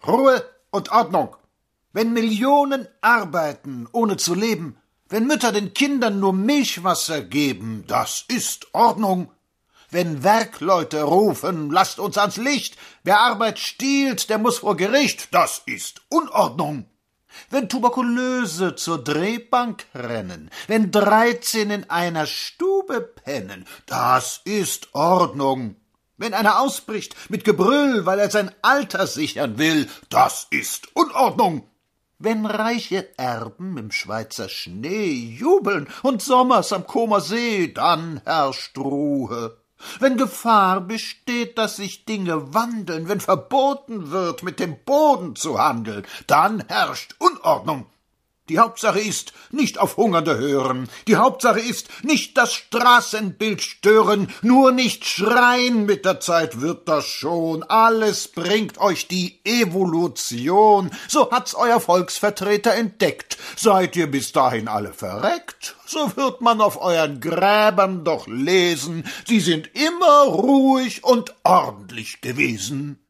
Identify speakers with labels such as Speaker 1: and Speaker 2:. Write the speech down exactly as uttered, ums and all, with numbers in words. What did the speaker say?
Speaker 1: Ruhe und Ordnung. Wenn Millionen arbeiten, ohne zu leben, wenn Mütter den Kindern nur Milchwasser geben, das ist Ordnung. Wenn Werkleute rufen, lasst uns ans Licht, wer Arbeit stiehlt, der muß vor Gericht, das ist Unordnung. Wenn Tuberkulöse zur Drehbank rennen, wenn dreizehn in einer Stube pennen, das ist Ordnung. Wenn einer ausbricht mit Gebrüll, weil er sein Alter sichern will, das ist Unordnung. Wenn reiche Erben im Schweizer Schnee jubeln und sommers am Comer See, dann herrscht Ruhe. Wenn Gefahr besteht, dass sich Dinge wandeln, wenn verboten wird, mit dem Boden zu handeln, dann herrscht Unordnung. Die Hauptsache ist, nicht auf Hungernde hören, die Hauptsache ist, nicht das Straßenbild stören, nur nicht schreien, mit der Zeit wird das schon, alles bringt euch die Evolution, so hat's euer Volksvertreter entdeckt, seid ihr bis dahin alle verreckt, so wird man auf euren Gräbern doch lesen, sie sind immer ruhig und ordentlich gewesen.